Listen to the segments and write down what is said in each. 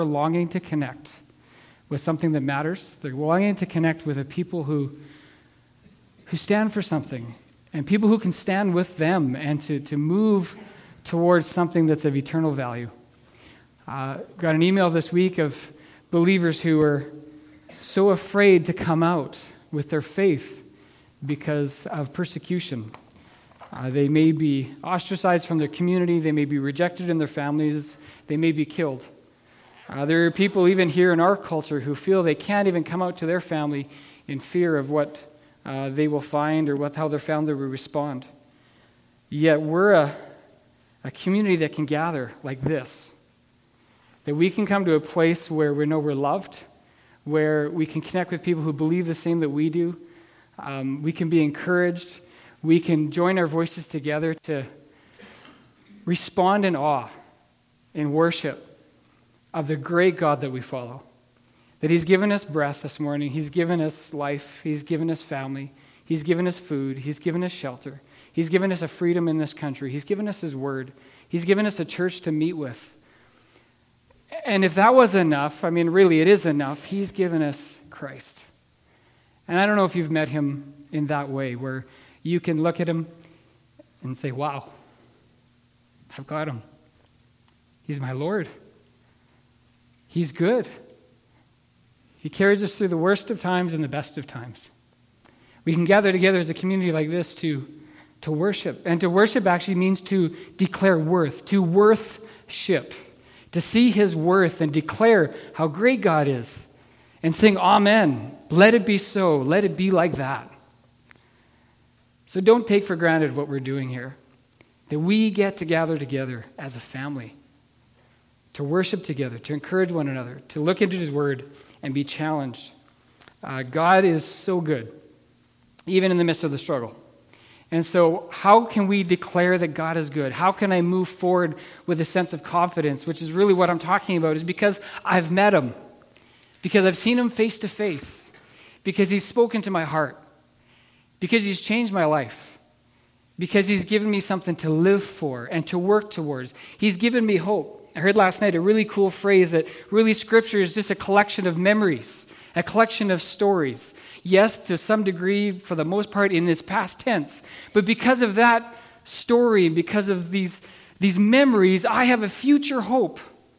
longing to connect with something that matters. They're longing to connect with a people who stand for something, and people who can stand with them and to move towards something that's of eternal value. Got an email this week of believers who are so afraid to come out with their faith because of persecution. They may be ostracized from their community. They may be rejected in their families. They may be killed. There are people even here in our culture who feel they can't even come out to their family in fear of what they will find or how their family will respond. Yet we're a community that can gather like this, that we can come to a place where we know we're loved, where we can connect with people who believe the same that we do. We can be encouraged. We can join our voices together to respond in awe, in worship of the great God that we follow. That He's given us breath this morning. He's given us life. He's given us family. He's given us food. He's given us shelter. He's given us a freedom in this country. He's given us His word. He's given us a church to meet with. And if that was enough, really it is enough, He's given us Christ. And I don't know if you've met Him in that way, where you can look at Him and say, wow, I've got Him. He's my Lord. He's good. He carries us through the worst of times and the best of times. We can gather together as a community like this to worship. And to worship actually means to declare worth, to worthship, to see His worth and declare how great God is and sing amen. Let it be so. Let it be like that. So don't take for granted what we're doing here, that we get to gather together as a family, to worship together, to encourage one another, to look into His word and be challenged. God is so good, even in the midst of the struggle. And so how can we declare that God is good? How can I move forward with a sense of confidence, which is really what I'm talking about, is because I've met Him, because I've seen Him face to face, because He's spoken to my heart, because He's changed my life, because He's given me something to live for and to work towards. He's given me hope. I heard last night a really cool phrase that really Scripture is just a collection of memories, a collection of stories. Yes, to some degree, for the most part, in its past tense. But because of that story, because of these memories, I have a future hope.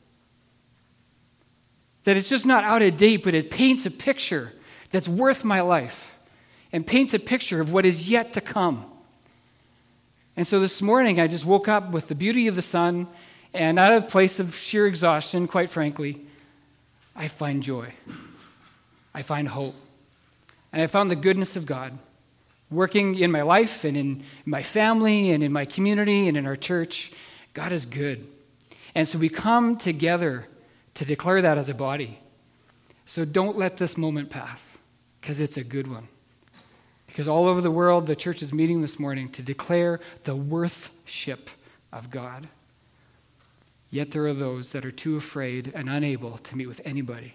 That it's just not out of date, but it paints a picture that's worth my life and paints a picture of what is yet to come. And so this morning, I just woke up with the beauty of the sun, and out of a place of sheer exhaustion, quite frankly, I find joy. I find hope. And I found the goodness of God working in my life and in my family and in my community and in our church. God is good. And so we come together to declare that as a body. So don't let this moment pass, because it's a good one. Because all over the world, the church is meeting this morning to declare the worthship of God. Yet there are those that are too afraid and unable to meet with anybody.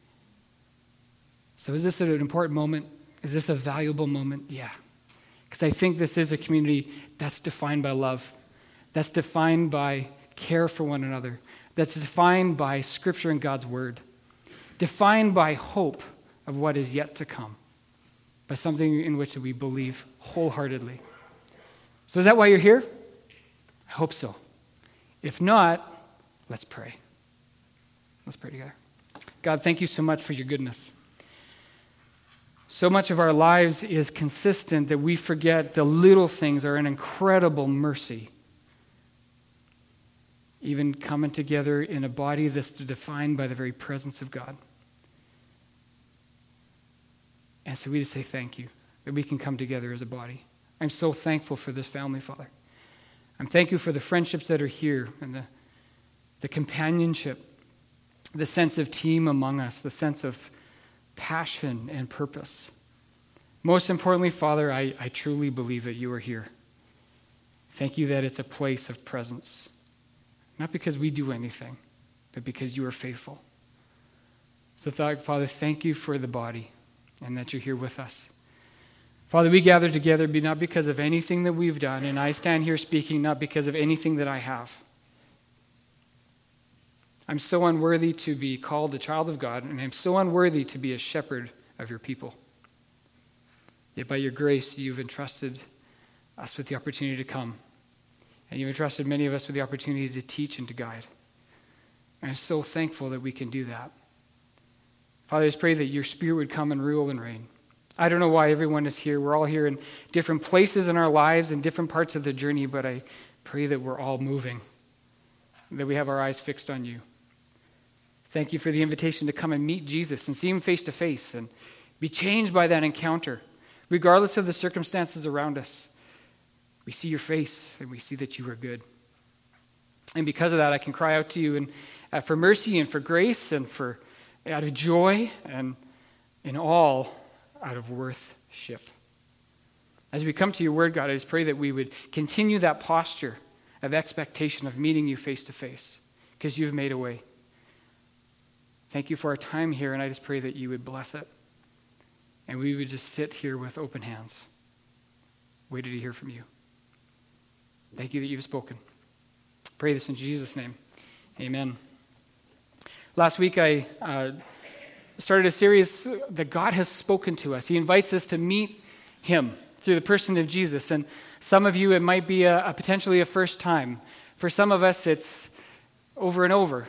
So is this an important moment? Is this a valuable moment? Yeah. Because I think this is a community that's defined by love, that's defined by care for one another, that's defined by Scripture and God's Word, defined by hope of what is yet to come, by something in which we believe wholeheartedly. So is that why you're here? I hope so. If not, let's pray. Let's pray together. God, thank you so much for your goodness. So much of our lives is consistent that we forget the little things are an incredible mercy. Even coming together in a body that's defined by the very presence of God. And so we just say thank you that we can come together as a body. I'm so thankful for this family, Father. I'm thankful for the friendships that are here and the companionship, the sense of team among us, the sense of passion and purpose. Most importantly, Father, I truly believe that you are here. Thank you that it's a place of presence. Not because we do anything, but because you are faithful. So, Father, thank you for the body and that you're here with us. Father, we gather together not because of anything that we've done, and I stand here speaking not because of anything that I have. I'm so unworthy to be called a child of God, and I'm so unworthy to be a shepherd of your people. Yet by your grace, you've entrusted us with the opportunity to come. And you've entrusted many of us with the opportunity to teach and to guide. And I'm so thankful that we can do that. Father, I just pray that your Spirit would come and rule and reign. I don't know why everyone is here. We're all here in different places in our lives and different parts of the journey, but I pray that we're all moving, that we have our eyes fixed on you. Thank you for the invitation to come and meet Jesus and see him face to face and be changed by that encounter, regardless of the circumstances around us. We see your face and we see that you are good. And because of that, I can cry out to you and for mercy and for grace and for out of joy and in all out of worship. As we come to your word, God, I just pray that we would continue that posture of expectation of meeting you face to face because you've made a way. Thank you for our time here, and I just pray that you would bless it. And we would just sit here with open hands, waiting to hear from you. Thank you that you've spoken. Pray this in Jesus' name. Amen. Last week I started a series that God has spoken to us. He invites us to meet him through the person of Jesus. And some of you, it might be potentially a first time. For some of us, it's over and over.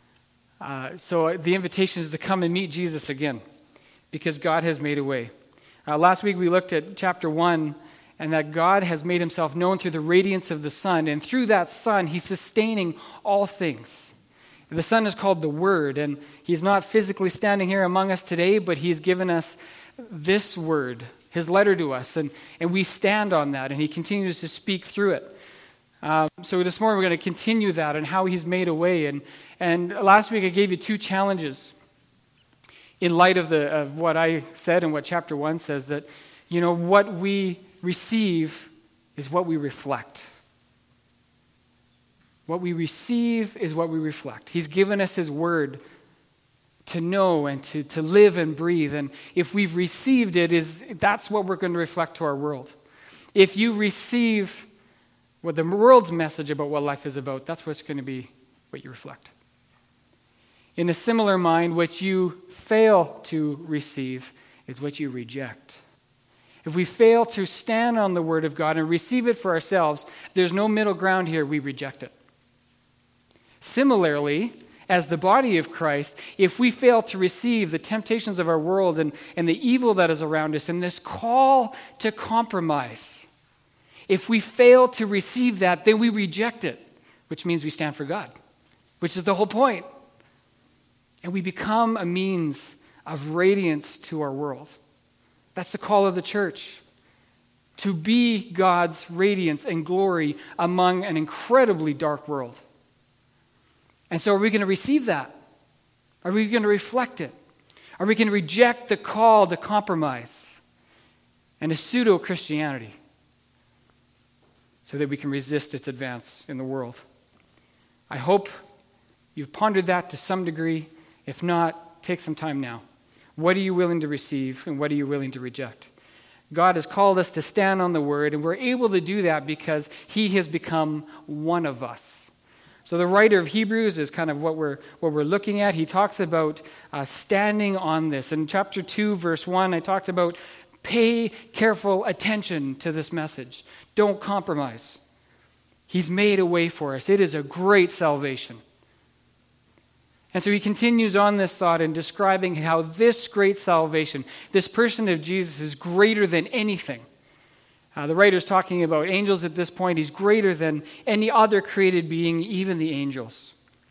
So the invitation is to come and meet Jesus again because God has made a way. Last week we looked at chapter 1 and that God has made himself known through the radiance of the sun. And through that sun, he's sustaining all things. The Son is called the Word, and he's not physically standing here among us today, but he's given us this word, his letter to us, and we stand on that, and he continues to speak through it. So this morning we're going to continue that and how he's made a way. And last week I gave you 2 challenges in light of what I said and what chapter 1 says, that, what we receive is what we reflect. What we receive is what we reflect. He's given us his word to know and to live and breathe. And if we've received it, that's what we're going to reflect to our world. If you receive what the world's message about what life is about, that's what's going to be what you reflect. In a similar mind, what you fail to receive is what you reject. If we fail to stand on the word of God and receive it for ourselves, there's no middle ground here. We reject it. Similarly, as the body of Christ, if we fail to receive the temptations of our world and the evil that is around us and this call to compromise, if we fail to receive that, then we reject it, which means we stand for God, which is the whole point. And we become a means of radiance to our world. That's the call of the church, to be God's radiance and glory among an incredibly dark world. And so are we going to receive that? Are we going to reflect it? Are we going to reject the call to compromise and a pseudo-Christianity so that we can resist its advance in the world? I hope you've pondered that to some degree. If not, take some time now. What are you willing to receive and what are you willing to reject? God has called us to stand on the word, and we're able to do that because he has become one of us. So the writer of Hebrews is kind of what we're looking at. He talks about standing on this. In chapter 2, verse 1, I talked about pay careful attention to this message. Don't compromise. He's made a way for us. It is a great salvation. And so he continues on this thought in describing how this great salvation, this person of Jesus, is greater than anything. The writer's talking about angels at this point. He's greater than any other created being, even the angels.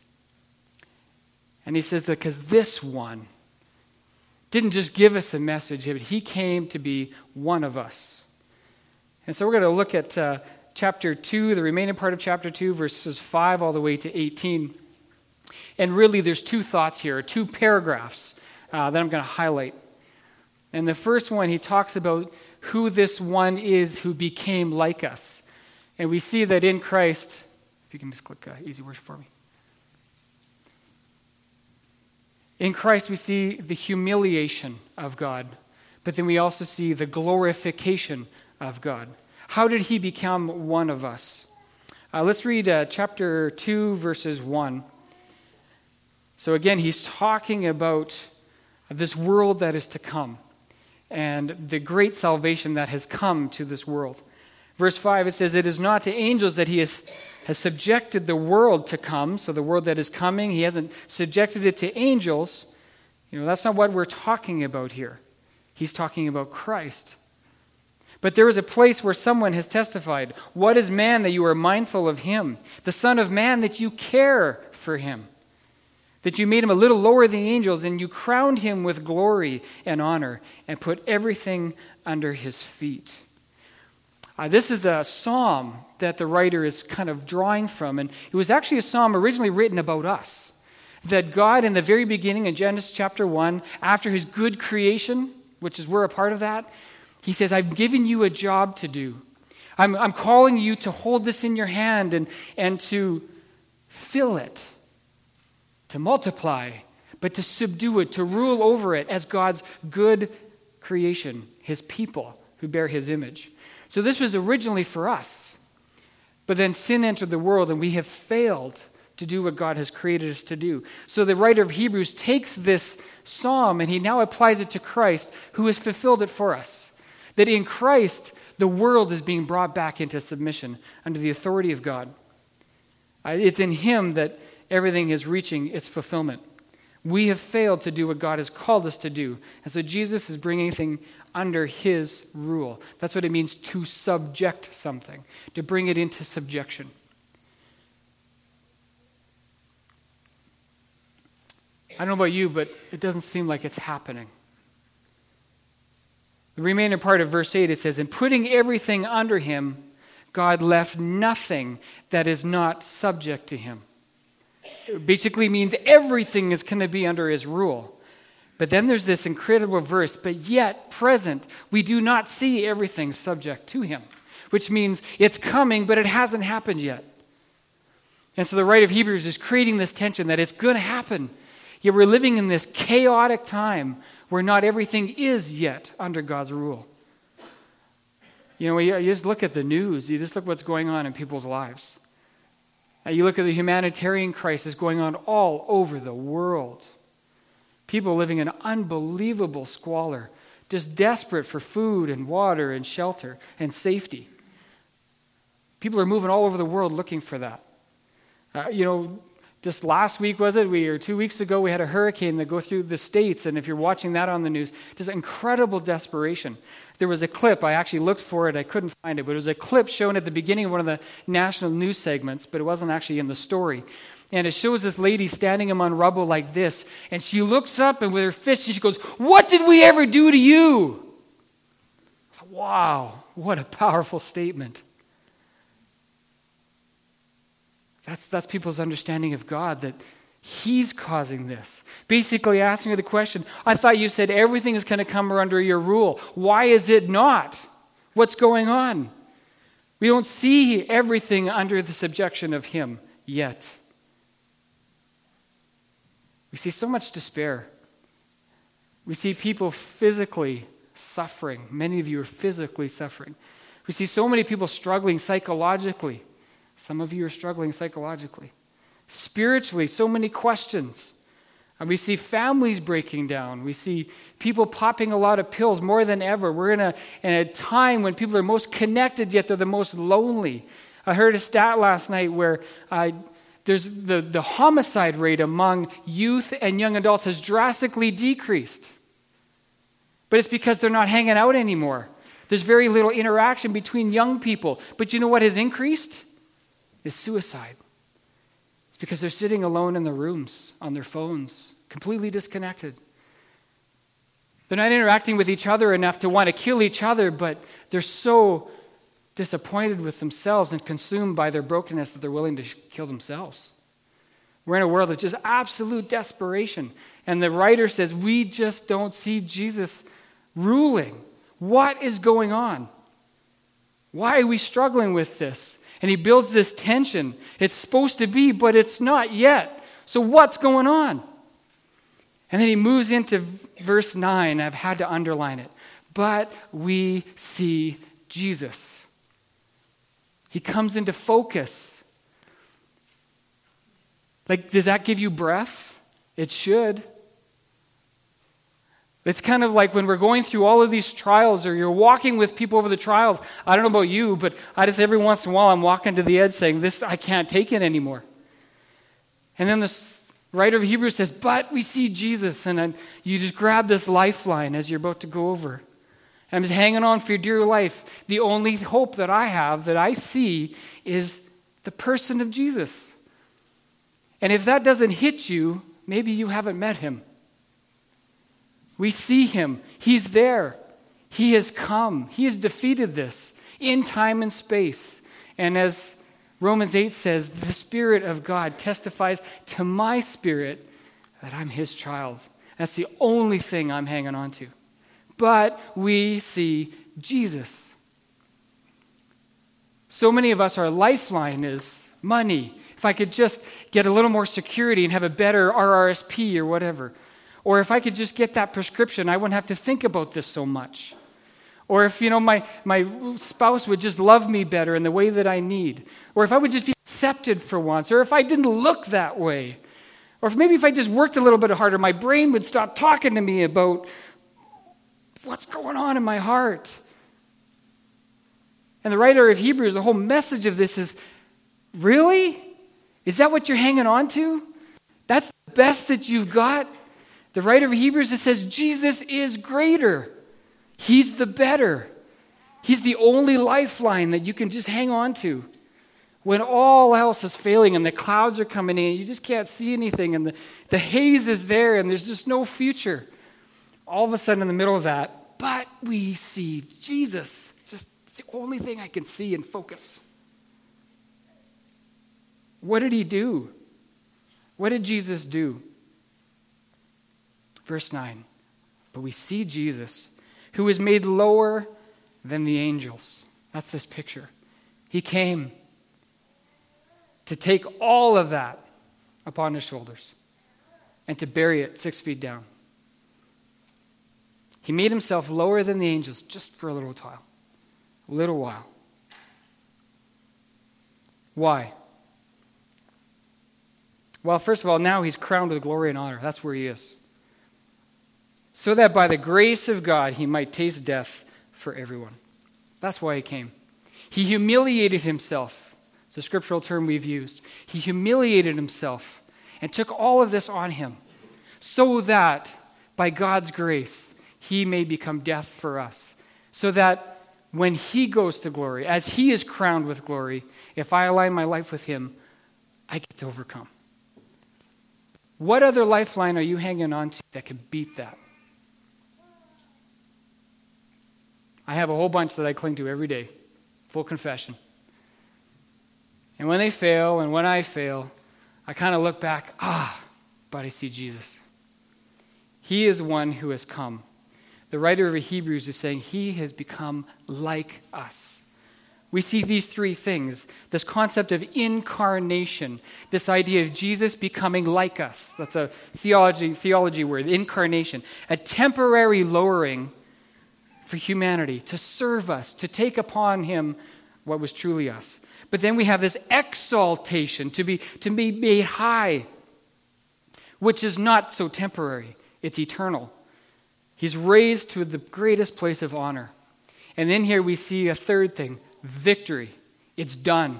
And he says that because this one didn't just give us a message, but he came to be one of us. And so we're going to look at chapter 2, the remaining part of chapter 2, verses 5 all the way to 18. And really there's 2 thoughts here, 2 paragraphs that I'm going to highlight. And the first one, he talks about who this one is who became like us. And we see that in Christ, if you can just click easy worship for me. In Christ we see the humiliation of God, but then we also see the glorification of God. How did he become one of us? Let's read chapter 2, verses 1. So again, he's talking about this world that is to come and the great salvation that has come to this world. Verse 5, it says, "It is not to angels that he has subjected the world to come," so the world that is coming, he hasn't subjected it to angels. That's not what we're talking about here. He's talking about Christ. "But there is a place where someone has testified, 'What is man that you are mindful of him? The Son of Man that you care for him? That you made him a little lower than the angels, and you crowned him with glory and honor, and put everything under his feet.'" This is a psalm that the writer is kind of drawing from, and it was actually a psalm originally written about us. That God, in the very beginning, in Genesis chapter 1, after his good creation, which is we're a part of that, he says, "I've given you a job to do. I'm calling you to hold this in your hand and to fill it, to multiply, but to subdue it, to rule over it as God's good creation, his people who bear his image." So this was originally for us. But then sin entered the world and we have failed to do what God has created us to do. So the writer of Hebrews takes this psalm and he now applies it to Christ, who has fulfilled it for us. That in Christ, the world is being brought back into submission under the authority of God. It's in him that everything is reaching its fulfillment. We have failed to do what God has called us to do. And so Jesus is bringing everything under his rule. That's what it means to subject something, to bring it into subjection. I don't know about you, but it doesn't seem like it's happening. The remaining part of verse 8, it says, "In putting everything under him, God left nothing that is not subject to him." It basically means everything is going to be under his rule. But then there's this incredible verse, "But yet present, we do not see everything subject to him," which means it's coming, but it hasn't happened yet. And so the writer of Hebrews is creating this tension that it's going to happen. Yet we're living in this chaotic time where not everything is yet under God's rule. You just look at the news. You just look what's going on in people's lives. You look at the humanitarian crisis going on all over the world. People living in unbelievable squalor, just desperate for food and water and shelter and safety. People are moving all over the world looking for that. Just last week, or 2 weeks ago, we had a hurricane that go through the States, and if you're watching that on the news, just incredible desperation. There was a clip, I actually looked for it, I couldn't find it, but it was a clip shown at the beginning of one of the national news segments, but it wasn't actually in the story. And it shows this lady standing among rubble like this, and she looks up, and with her fist, she goes, "What did we ever do to you?" Wow, what a powerful statement. That's people's understanding of God, that he's causing this. Basically asking her the question, "I thought you said everything is going to come under your rule. Why is it not? What's going on?" We don't see everything under the subjection of him yet. We see so much despair. We see people physically suffering. Many of you are physically suffering. We see so many people struggling psychologically. Some of you are struggling psychologically. Spiritually, so many questions. And we see families breaking down. We see people popping a lot of pills more than ever. We're in a time when people are most connected, yet they're the most lonely. I heard a stat last night where there's the homicide rate among youth and young adults has drastically decreased. But it's because they're not hanging out anymore. There's very little interaction between young people. But you know what has increased? Is suicide. It's because they're sitting alone in their rooms, on their phones, completely disconnected. They're not interacting with each other enough to want to kill each other, but they're so disappointed with themselves and consumed by their brokenness that they're willing to kill themselves. We're in a world of just absolute desperation. And the writer says, we just don't see Jesus ruling. What is going on? Why are we struggling with this? And he builds this tension. It's supposed to be, but it's not yet. So what's going on? And then he moves into verse 9. I've had to underline it. But we see Jesus. He comes into focus. Like, does that give you breath? It should. It's kind of like when we're going through all of these trials, or you're walking with people over the trials. I don't know about you, but I just every once in a while I'm walking to the edge saying, I can't take it anymore. And then this writer of Hebrews says, but we see Jesus. And then you just grab this lifeline as you're about to go over. I'm just hanging on for dear life. The only hope that I have, that I see, is the person of Jesus. And if that doesn't hit you, maybe you haven't met him. We see him. He's there. He has come. He has defeated this in time and space. And as Romans 8 says, the Spirit of God testifies to my spirit that I'm his child. That's the only thing I'm hanging on to. But we see Jesus. So many of us, our lifeline is money. If I could just get a little more security and have a better RRSP or whatever. Or if I could just get that prescription, I wouldn't have to think about this so much. Or if, my spouse would just love me better in the way that I need. Or if I would just be accepted for once. Or if I didn't look that way. Or if I just worked a little bit harder, my brain would stop talking to me about what's going on in my heart. And the writer of Hebrews, the whole message of this is, really? Is that what you're hanging on to? That's the best that you've got? The writer of Hebrews, it says, Jesus is greater. He's the better. He's the only lifeline that you can just hang on to. When all else is failing and the clouds are coming in, you just can't see anything, and the haze is there and there's just no future. All of a sudden in the middle of that, but we see Jesus. It's the only thing I can see and focus. What did he do? What did Jesus do? Verse 9, but we see Jesus, who was made lower than the angels. That's this picture. He came to take all of that upon his shoulders and to bury it 6 feet down. He made himself lower than the angels just for a little while. A little while. Why? Well, first of all, now he's crowned with glory and honor. That's where he is. So that by the grace of God he might taste death for everyone. That's why he came. He humiliated himself. It's a scriptural term we've used. He humiliated himself and took all of this on him so that by God's grace he may become death for us. So that when he goes to glory, as he is crowned with glory, if I align my life with him, I get to overcome. What other lifeline are you hanging on to that can beat that? I have a whole bunch that I cling to every day. Full confession. And when they fail, and when I fail, I kind of look back, but I see Jesus. He is one who has come. The writer of Hebrews is saying he has become like us. We see these three things. This concept of incarnation. This idea of Jesus becoming like us. That's a theology word, incarnation. A temporary lowering for humanity, to serve us, to take upon him what was truly us. But then we have this exaltation, to be made high, which is not so temporary. It's eternal. He's raised to the greatest place of honor. And then here we see a third thing, victory. It's done.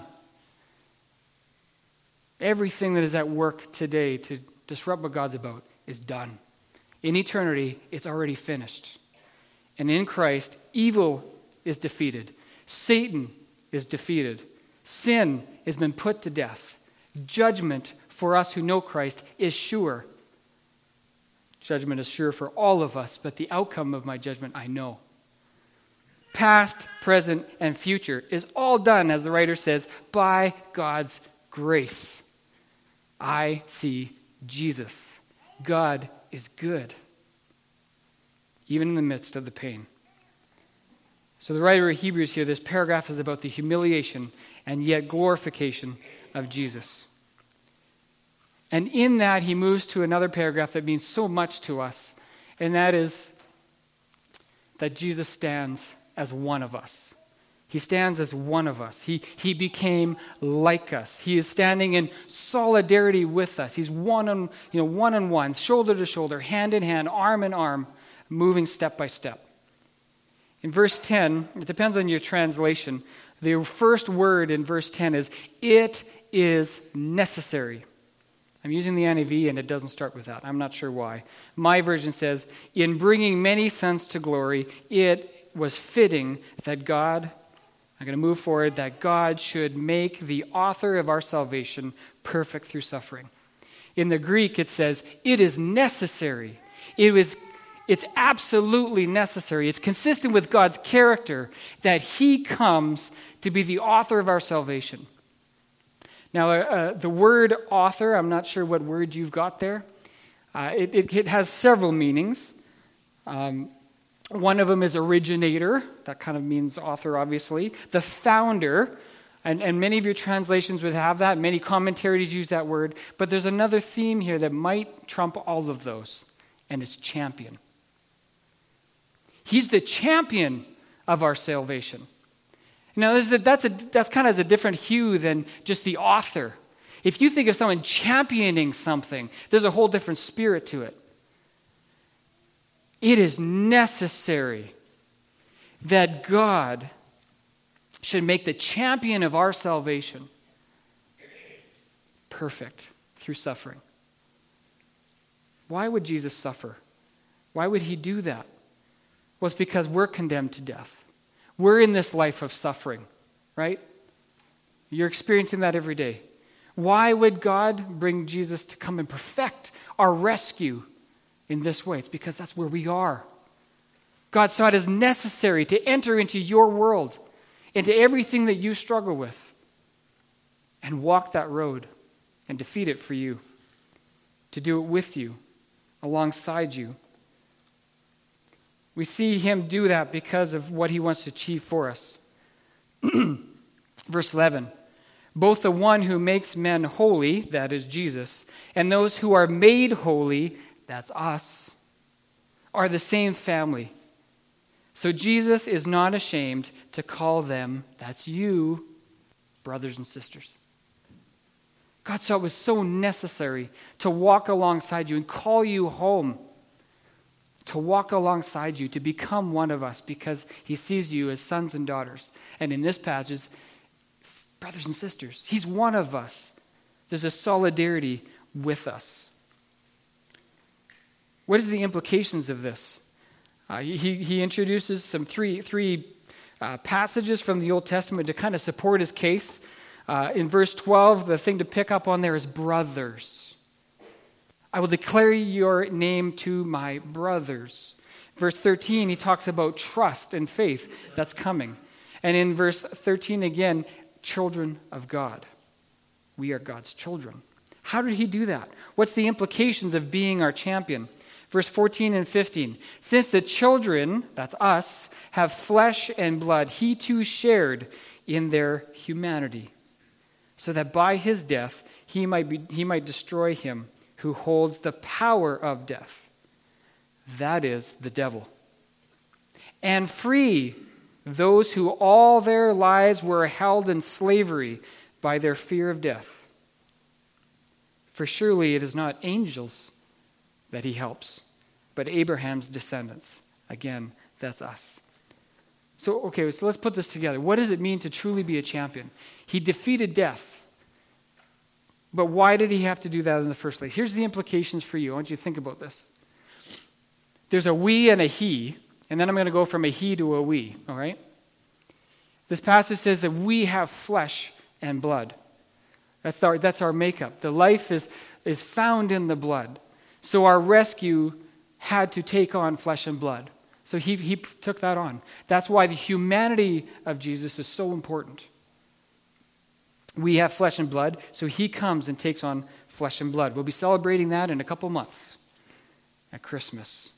Everything that is at work today to disrupt what God's about is done. In eternity, it's already finished. And in Christ, evil is defeated. Satan is defeated. Sin has been put to death. Judgment for us who know Christ is sure. Judgment is sure for all of us, but the outcome of my judgment I know. Past, present, and future is all done, as the writer says, by God's grace. I see Jesus. God is good, even in the midst of the pain. So the writer of Hebrews here, this paragraph is about the humiliation and yet glorification of Jesus. And in that, he moves to another paragraph that means so much to us, and that is that Jesus stands as one of us. He stands as one of us. He became like us. He is standing in solidarity with us. He's one on one, shoulder to shoulder, hand in hand, arm in arm, moving step by step. In verse 10, it depends on your translation. The first word in verse 10 is, "It is necessary." I'm using the NIV and it doesn't start with that. I'm not sure why. My version says, "In bringing many sons to glory, it was fitting that God," I'm going to move forward, "that God should make the author of our salvation perfect through suffering." In the Greek, it says, "It is necessary." It's absolutely necessary. It's consistent with God's character that he comes to be the author of our salvation. Now, the word author, I'm not sure what word you've got there. It has several meanings. One of them is originator. That kind of means author, obviously. The founder, and many of your translations would have that. Many commentaries use that word. But there's another theme here that might trump all of those, and it's champion. He's the champion of our salvation. Now, that's kind of a different hue than just the author. If you think of someone championing something, there's a whole different spirit to it. It is necessary that God should make the champion of our salvation perfect through suffering. Why would Jesus suffer? Why would he do that? Well, it's because we're condemned to death. We're in this life of suffering, right? You're experiencing that every day. Why would God bring Jesus to come and perfect our rescue in this way? It's because that's where we are. God saw it as necessary to enter into your world, into everything that you struggle with, and walk that road and defeat it for you, to do it with you, alongside you. We see him do that because of what he wants to achieve for us. Verse 11, "Both the one who makes men holy," that is Jesus, "and those who are made holy," that's us, "are the same family. So Jesus is not ashamed to call them," that's you, "brothers and sisters." God saw it was so necessary to walk alongside you and call you home, to walk alongside you, to become one of us, because he sees you as sons and daughters. And in this passage, brothers and sisters. He's one of us. There's a solidarity with us. What is the implications of this? He introduces some three passages from the Old Testament to kind of support his case. In verse 12, the thing to pick up on there is brothers. "I will declare your name to my brothers." Verse 13, he talks about trust and faith that's coming. And in verse 13 again, children of God. We are God's children. How did he do that? What's the implications of being our champion? Verse 14 and 15. "Since the children," that's us, "have flesh and blood, he too shared in their humanity, so that by his death he might destroy him who holds the power of death, that is, the devil, and free those who all their lives were held in slavery by their fear of death. For surely it is not angels that he helps, but Abraham's descendants." Again, that's us. So let's put this together. What does it mean to truly be a champion? He defeated death. But why did he have to do that in the first place? Here's the implications for you. I want you to think about this. There's a we and a he, and then I'm going to go from a he to a we, all right? This passage says that we have flesh and blood. That's our makeup. The life is found in the blood. So our rescue had to take on flesh and blood. So he took that on. That's why the humanity of Jesus is so important. We have flesh and blood, so he comes and takes on flesh and blood. We'll be celebrating that in a couple months at Christmas.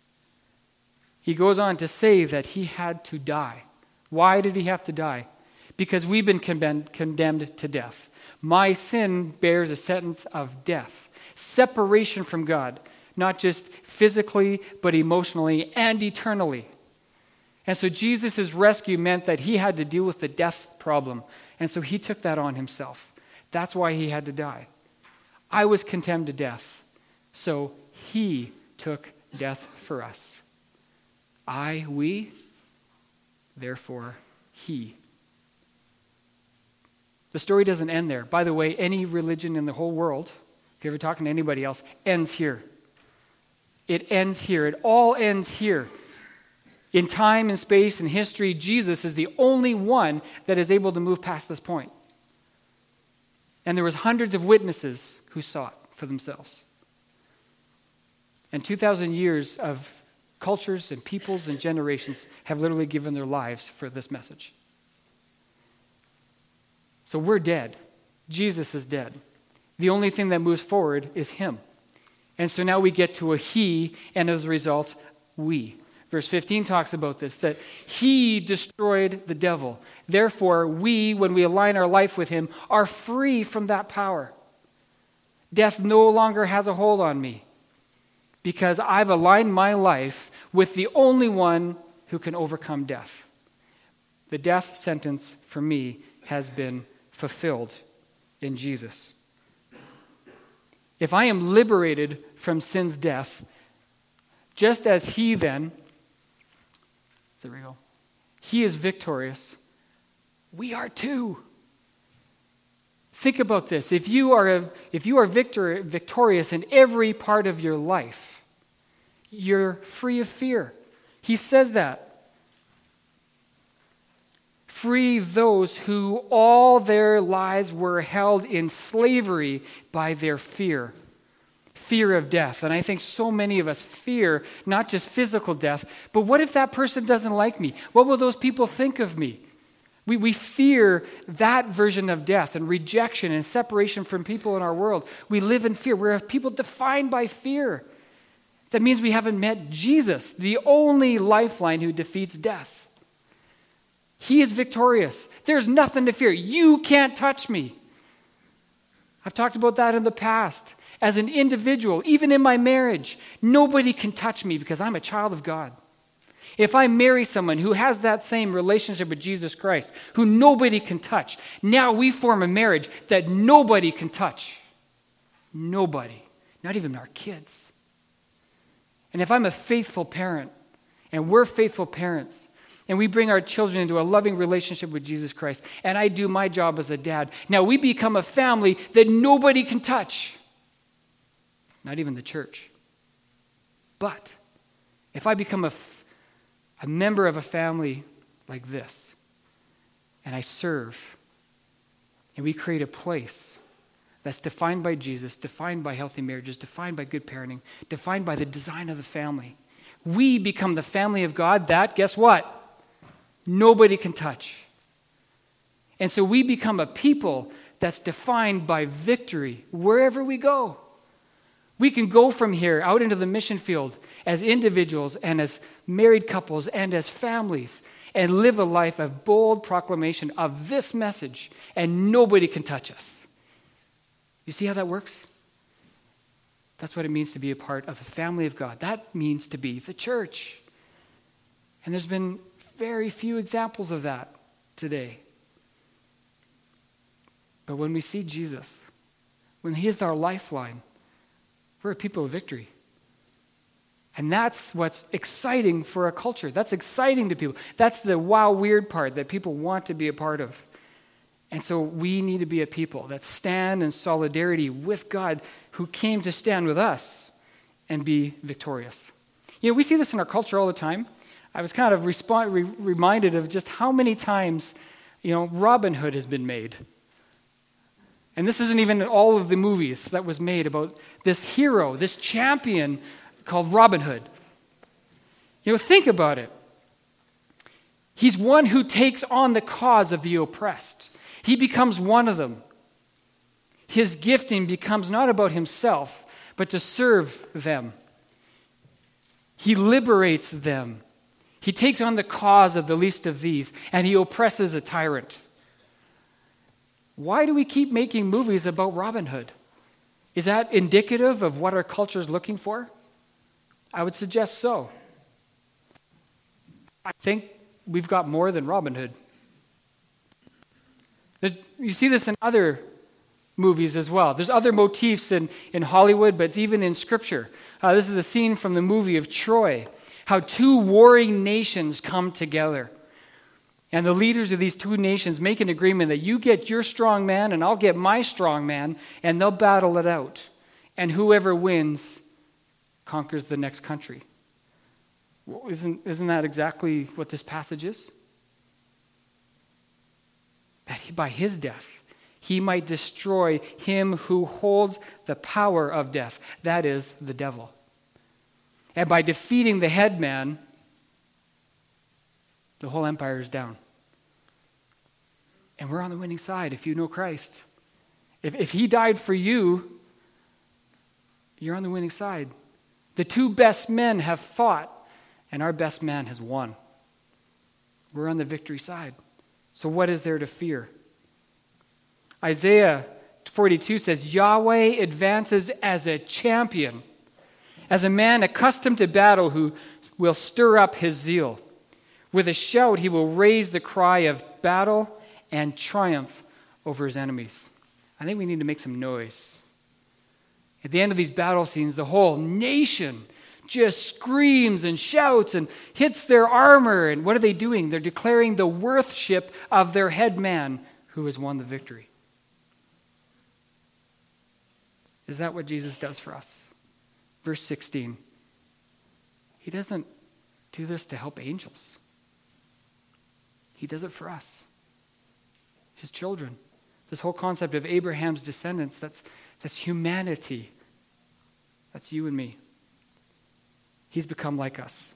He goes on to say that he had to die. Why did he have to die? Because we've been condemned to death. My sin bears a sentence of death, separation from God, not just physically, but emotionally and eternally. And so Jesus' rescue meant that he had to deal with the death problem. And so he took that on himself. That's why he had to die. I was condemned to death. So he took death for us. We, therefore he. The story doesn't end there. By the way, any religion in the whole world, if you're ever talking to anybody else, ends here. It ends here. It all ends here. In time and space and history, Jesus is the only one that is able to move past this point. And there was hundreds of witnesses who saw it for themselves. And 2,000 years of cultures and peoples and generations have literally given their lives for this message. So we're dead. Jesus is dead. The only thing that moves forward is him. And so now we get to a he, and as a result, we. Verse 15 talks about this, that he destroyed the devil. Therefore, we, when we align our life with him, are free from that power. Death no longer has a hold on me because I've aligned my life with the only one who can overcome death. The death sentence for me has been fulfilled in Jesus. If I am liberated from sin's death, just as he then, there we go, he is victorious, we are too. Think about this. If you are victorious in every part of your life, you're free of fear. He says that. Free those who all their lives were held in slavery by their fear. Fear of death. And I think so many of us fear not just physical death, but what if that person doesn't like me? What will those people think of me? We fear that version of death and rejection and separation from people in our world. We live in fear. We're people defined by fear. That means we haven't met Jesus, the only lifeline who defeats death. He is victorious. There's nothing to fear. You can't touch me. I've talked about that in the past. As an individual, even in my marriage, nobody can touch me because I'm a child of God. If I marry someone who has that same relationship with Jesus Christ, who nobody can touch, now we form a marriage that nobody can touch. Nobody. Not even our kids. And if I'm a faithful parent, and we're faithful parents, and we bring our children into a loving relationship with Jesus Christ, and I do my job as a dad, now we become a family that nobody can touch. Not even the church. But if I become a member of a family like this, and I serve, and we create a place that's defined by Jesus, defined by healthy marriages, defined by good parenting, defined by the design of the family, we become the family of God that, guess what? Nobody can touch. And so we become a people that's defined by victory wherever we go. We can go from here out into the mission field as individuals and as married couples and as families and live a life of bold proclamation of this message, and nobody can touch us. You see how that works? That's what it means to be a part of the family of God. That means to be the church. And there's been very few examples of that today. But when we see Jesus, when he is our lifeline, we're a people of victory. And that's what's exciting for a culture. That's exciting to people. That's the wow weird part that people want to be a part of. And so we need to be a people that stand in solidarity with God who came to stand with us and be victorious. You know, we see this in our culture all the time. I was kind of reminded of just how many times, Robin Hood has been made. And this isn't even all of the movies that was made about this hero, this champion called Robin Hood. Think about it. He's one who takes on the cause of the oppressed. He becomes one of them. His gifting becomes not about himself, but to serve them. He liberates them. He takes on the cause of the least of these, and he oppresses a tyrant. Why do we keep making movies about Robin Hood? Is that indicative of what our culture is looking for? I would suggest so. I think we've got more than Robin Hood. You see this in other movies as well. There's other motifs in Hollywood, but even in Scripture. This is a scene from the movie of Troy, how two warring nations come together. And the leaders of these two nations make an agreement that you get your strong man and I'll get my strong man, and they'll battle it out. And whoever wins conquers the next country. Well, isn't that exactly what this passage is? That by his death, he might destroy him who holds the power of death. That is the devil. And by defeating the head man, the whole empire is down. And we're on the winning side if you know Christ. If he died for you, you're on the winning side. The two best men have fought, and our best man has won. We're on the victory side. So what is there to fear? Isaiah 42 says, Yahweh advances as a champion, as a man accustomed to battle who will stir up his zeal. With a shout, he will raise the cry of battle and triumph over his enemies. I think we need to make some noise. At the end of these battle scenes, the whole nation just screams and shouts and hits their armor. And what are they doing? They're declaring the worthship of their head man who has won the victory. Is that what Jesus does for us? Verse 16. He doesn't do this to help angels. He does it for us, his children. This whole concept of Abraham's descendants, that's humanity. That's you and me. He's become like us.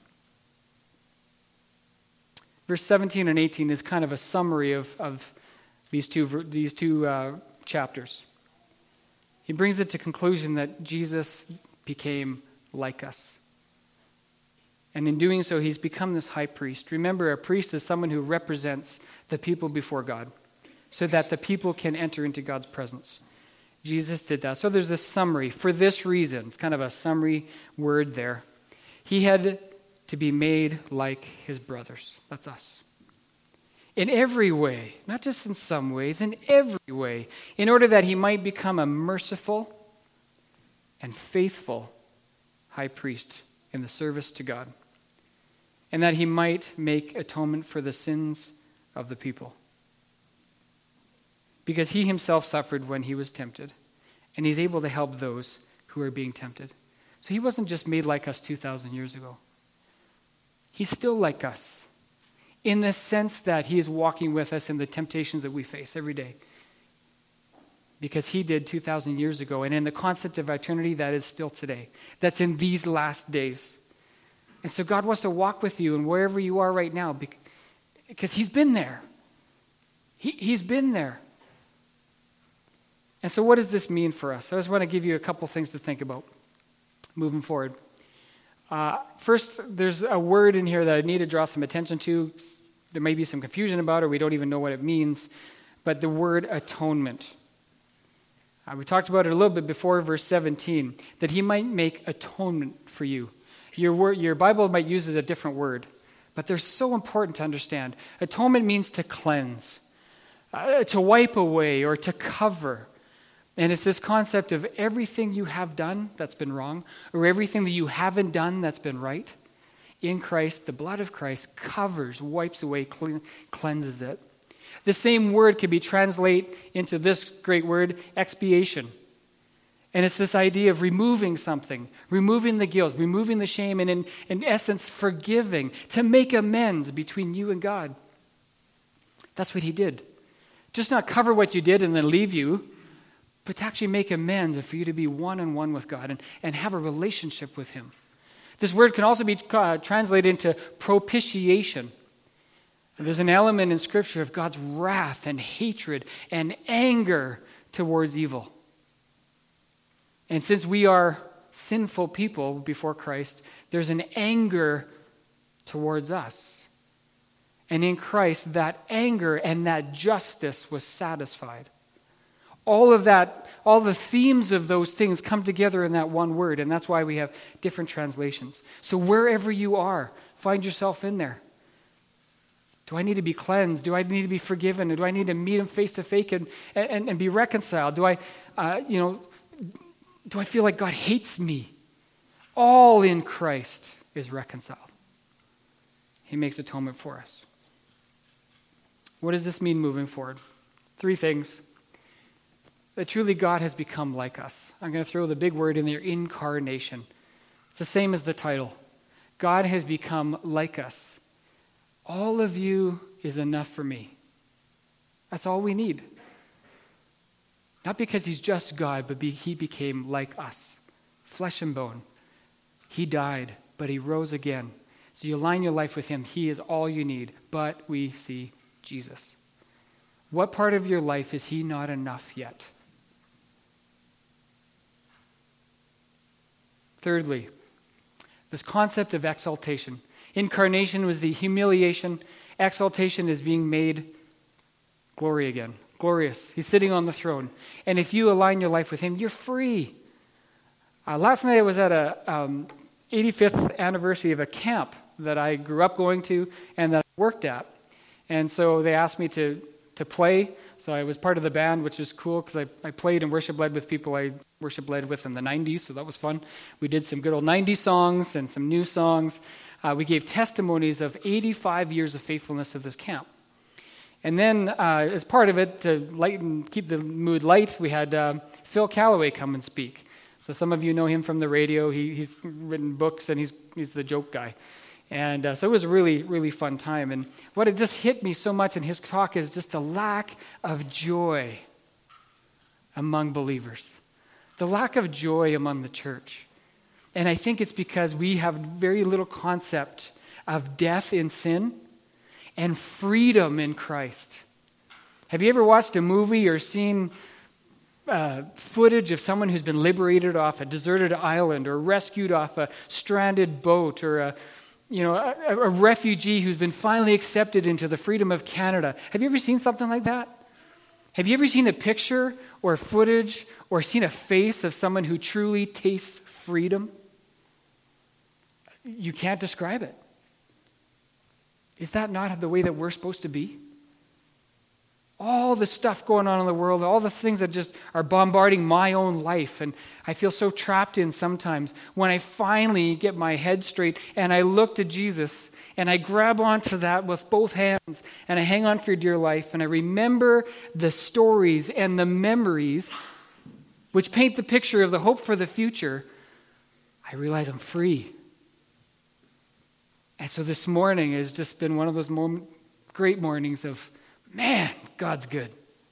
Verse 17 and 18 is kind of a summary of these two chapters. He brings it to conclusion that Jesus became like us. And in doing so, he's become this high priest. Remember, a priest is someone who represents the people before God so that the people can enter into God's presence. Jesus did that. So there's this summary. For this reason, it's kind of a summary word there. He had to be made like his brothers. That's us. In every way, not just in some ways, in every way, in order that he might become a merciful and faithful high priest in the service to God, and that he might make atonement for the sins of the people. Because he himself suffered when he was tempted, and he's able to help those who are being tempted. So he wasn't just made like us 2,000 years ago. He's still like us, in the sense that he is walking with us in the temptations that we face every day. Because he did 2,000 years ago, and in the concept of eternity, that is still today. That's in these last days. And so God wants to walk with you and wherever you are right now, because he's been there. He's been there. And so what does this mean for us? I just want to give you a couple things to think about moving forward. First, there's a word in here that I need to draw some attention to. There may be some confusion about it, or we don't even know what it means, but the word atonement. We talked about it a little bit before, verse 17, that he might make atonement for you. Your Bible might use a different word, but they're so important to understand. Atonement means to cleanse, to wipe away, or to cover. And it's this concept of everything you have done that's been wrong, or everything that you haven't done that's been right. In Christ, the blood of Christ covers, wipes away, cleanses it. The same word can be translated into this great word, expiation. And it's this idea of removing something, removing the guilt, removing the shame, and in essence, forgiving, to make amends between you and God. That's what he did. Just not cover what you did and then leave you, but to actually make amends and for you to be one-on-one with God and have a relationship with him. This word can also be translated into propitiation. There's an element in Scripture of God's wrath and hatred and anger towards evil. And since we are sinful people before Christ, there's an anger towards us. And in Christ, that anger and that justice was satisfied. All of that, all the themes of those things come together in that one word, and that's why we have different translations. So wherever you are, find yourself in there. Do I need to be cleansed? Do I need to be forgiven? Or do I need to meet him face to face and be reconciled? Do I feel like God hates me? All in Christ is reconciled. He makes atonement for us. What does this mean moving forward? 3 things. That truly God has become like us. I'm going to throw the big word in there, incarnation. It's the same as the title. God has become like us. All of you is enough for me. That's all we need. Not because he's just God, but he became like us. Flesh and bone. He died, but he rose again. So you align your life with him. He is all you need. But we see Jesus. What part of your life is he not enough yet? Thirdly, this concept of exaltation. Incarnation was the humiliation. Exaltation is being made glory again. Glorious. He's sitting on the throne. And if you align your life with him, you're free. Last night I was at a 85th anniversary of a camp that I grew up going to and that I worked at. And so they asked me to play. So I was part of the band, which was cool because I played and worship led with people I worship led with in the 90s, so that was fun. We did some good old 90s songs and some new songs. We gave testimonies of 85 years of faithfulness of this camp. And then as part of it, to keep the mood light, we had Phil Callaway come and speak. So some of you know him from the radio. He's written books and he's the joke guy. And so it was a really, really fun time. And what had just hit me so much in his talk is just the lack of joy among believers. The lack of joy among the church. And I think it's because we have very little concept of death in sin and freedom in Christ. Have you ever watched a movie or seen footage of someone who's been liberated off a deserted island or rescued off a stranded boat or a refugee who's been finally accepted into the freedom of Canada? Have you ever seen something like that? Have you ever seen a picture or footage or seen a face of someone who truly tastes freedom? You can't describe it. Is that not the way that we're supposed to be? All the stuff going on in the world, all the things that just are bombarding my own life, and I feel so trapped in sometimes. When I finally get my head straight and I look to Jesus and I grab onto that with both hands and I hang on for dear life and I remember the stories and the memories which paint the picture of the hope for the future, I realize I'm free. And so this morning has just been one of those great mornings of, man, God's good.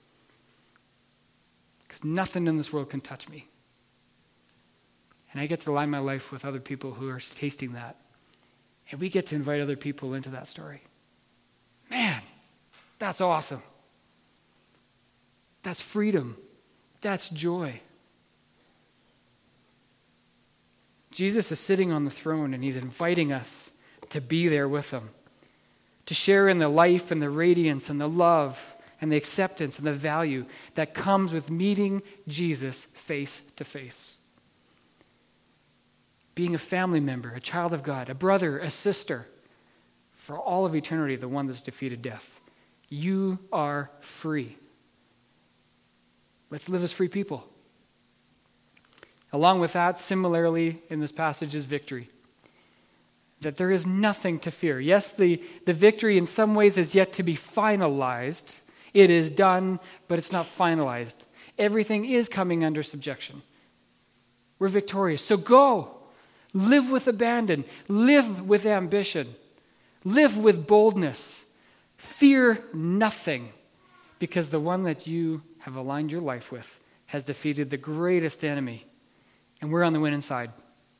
Because nothing in this world can touch me. And I get to align my life with other people who are tasting that. And we get to invite other people into that story. Man, that's awesome. That's freedom. That's joy. Jesus is sitting on the throne and he's inviting us to be there with him. To share in the life and the radiance and the love and the acceptance and the value that comes with meeting Jesus face to face. Being a family member, a child of God, a brother, a sister, for all of eternity, the one that's defeated death. You are free. Let's live as free people. Along with that, similarly in this passage is victory. That there is nothing to fear. Yes, the victory in some ways is yet to be finalized. It is done, but it's not finalized. Everything is coming under subjection. We're victorious. So go. Live with abandon. Live with ambition. Live with boldness. Fear nothing, because the one that you have aligned your life with has defeated the greatest enemy, and we're on the winning side.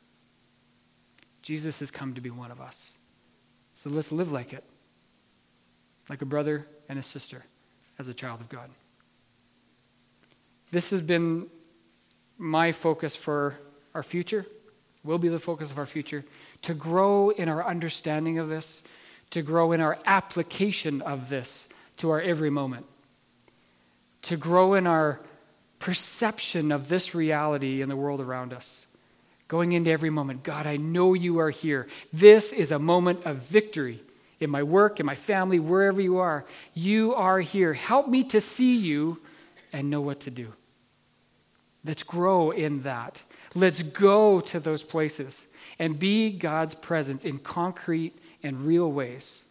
Jesus has come to be one of us. So let's live like it. Like a brother and a sister as a child of God. This has been my focus for our future, will be the focus of our future, to grow in our understanding of this, to grow in our application of this to our every moment, to grow in our perception of this reality in the world around us. Going into every moment, God, I know you are here. This is a moment of victory in my work, in my family, wherever you are here. Help me to see you and know what to do. Let's grow in that. Let's go to those places and be God's presence in concrete and real ways.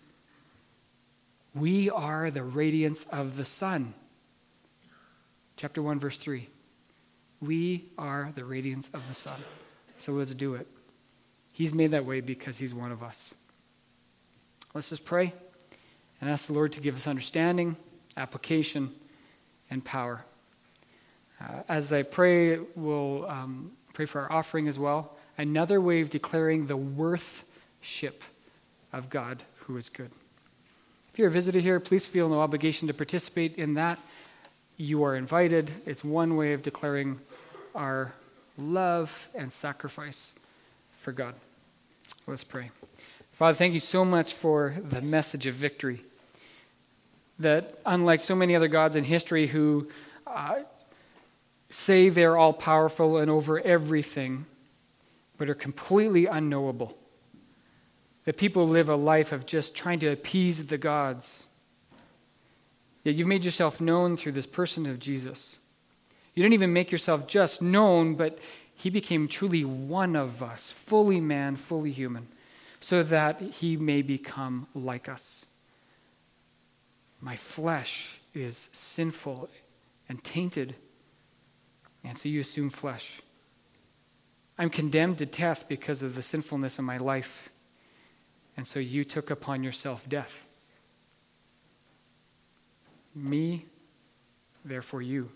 We are the radiance of the sun. Chapter 1, verse 3. We are the radiance of the sun. So let's do it. He's made that way because he's one of us. Let's just pray and ask the Lord to give us understanding, application, and power. As I pray, we'll pray for our offering as well. Another way of declaring the worthship of God who is good. If you're a visitor here, please feel no obligation to participate in that. You are invited. It's one way of declaring our love and sacrifice for God. Let's pray. Father, thank you so much for the message of victory. That unlike so many other gods in history who say they're all powerful and over everything, but are completely unknowable. That people live a life of just trying to appease the gods. Yet you've made yourself known through this person of Jesus. You didn't even make yourself just known, but he became truly one of us, fully man, fully human, so that he may become like us. My flesh is sinful and tainted, and so you assume flesh. I'm condemned to death because of the sinfulness of my life, and so you took upon yourself death. Me, therefore you.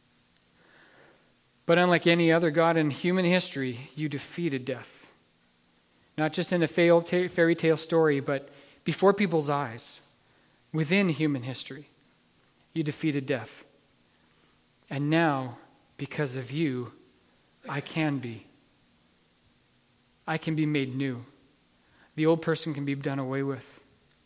But unlike any other god in human history, you defeated death. Not just in a fairy tale story, but before people's eyes, within human history, you defeated death. And now, because of you, I can be. I can be made new. The old person can be done away with.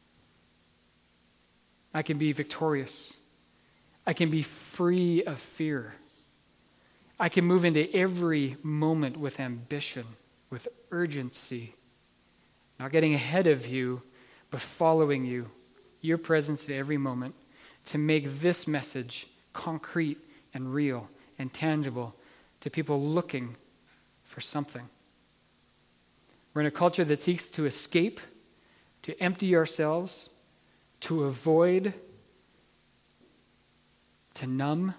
I can be victorious. I can be free of fear. I can move into every moment with ambition, with urgency, not getting ahead of you, but following you, your presence at every moment, to make this message concrete and real and tangible to people looking for something. We're in a culture that seeks to escape, to empty ourselves, to avoid, to numb.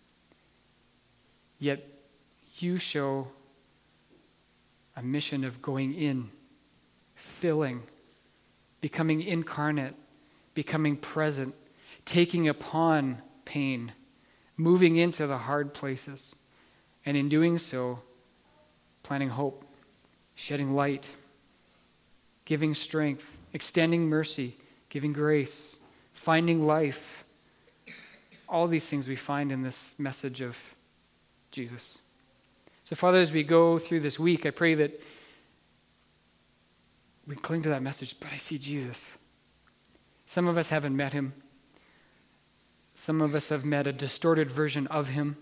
Yet you show a mission of going in, filling, becoming incarnate, becoming present, taking upon pain, moving into the hard places, and in doing so, planting hope, shedding light, giving strength, extending mercy, giving grace, finding life. All these things we find in this message of Jesus. So, Father, as we go through this week, I pray that we cling to that message, but I see Jesus. Some of us haven't met him. Some of us have met a distorted version of him.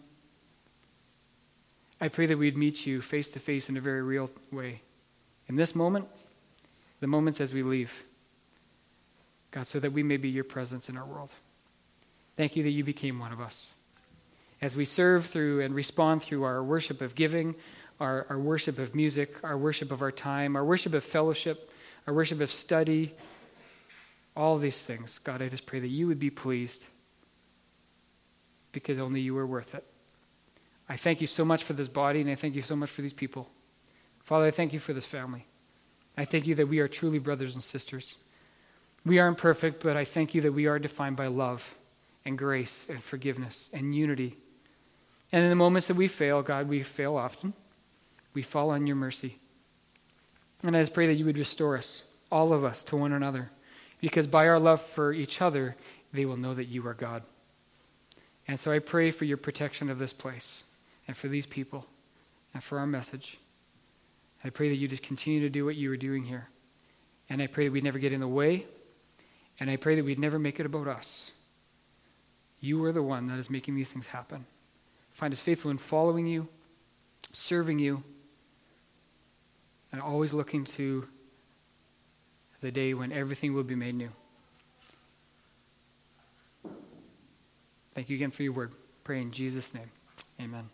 I pray that we'd meet you face to face in a very real way. In this moment, the moments as we leave, God, so that we may be your presence in our world. Thank you that you became one of us. As we serve through and respond through our worship of giving, our worship of music, our worship of our time, our worship of fellowship, our worship of study, all these things, God, I just pray that you would be pleased because only you are worth it. I thank you so much for this body, and I thank you so much for these people. Father, I thank you for this family. I thank you that we are truly brothers and sisters. We aren't perfect, but I thank you that we are defined by love and grace and forgiveness and unity. And in the moments that we fail, God, we fail often. We fall on your mercy. And I just pray that you would restore us, all of us, to one another. Because by our love for each other, they will know that you are God. And so I pray for your protection of this place and for these people and for our message. I pray that you just continue to do what you are doing here. And I pray that we'd never get in the way. And I pray that we'd never make it about us. You are the one that is making these things happen. Find us faithful in following you, serving you, and always looking to the day when everything will be made new. Thank you again for your word. Pray in Jesus' name. Amen.